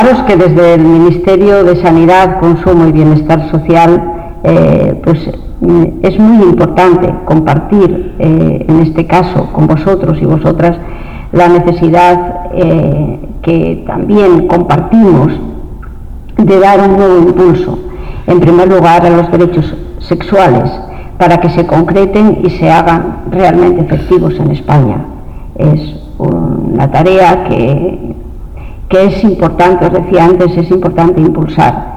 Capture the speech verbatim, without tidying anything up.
Comentaros que desde el Ministerio de Sanidad, Consumo y Bienestar Social, eh, pues es muy importante compartir, eh, en este caso con vosotros y vosotras, la necesidad eh, que también compartimos de dar un nuevo impulso, en primer lugar, a los derechos sexuales, para que se concreten y se hagan realmente efectivos en España. Es una tarea que, que es importante, os decía antes, es importante impulsar.